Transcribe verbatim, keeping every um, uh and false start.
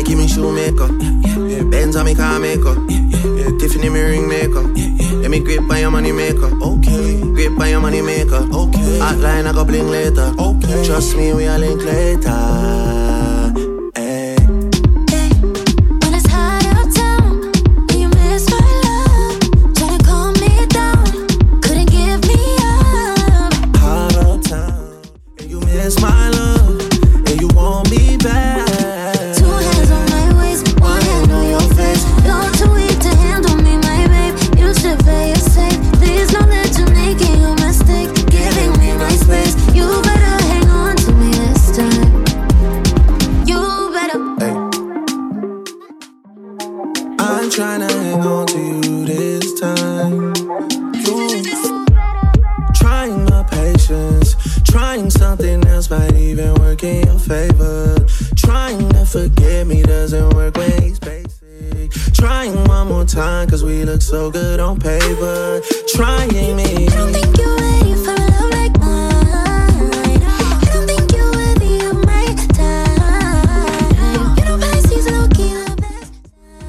Nike me shoemaker. Benz on me car maker. Tiffany me ring maker. Let me grip by your money maker. Okay. Grip by your money maker. Okay. Hotline I go bling later. Okay. Trust me, we are link later. It's my love, and you want me back. Two hands on my waist, one hand on your face. You're too weak to handle me, my babe. You should play it safe. Please know that you're making a mistake, giving me my space. You better hang on to me this time. You better. Hey. I'm trying to hang on to you this time. You trying my patience. Trying something else might even work in your favor. Trying to forget me doesn't work when he's basic. Trying one more time cause we look so good on paper. Trying me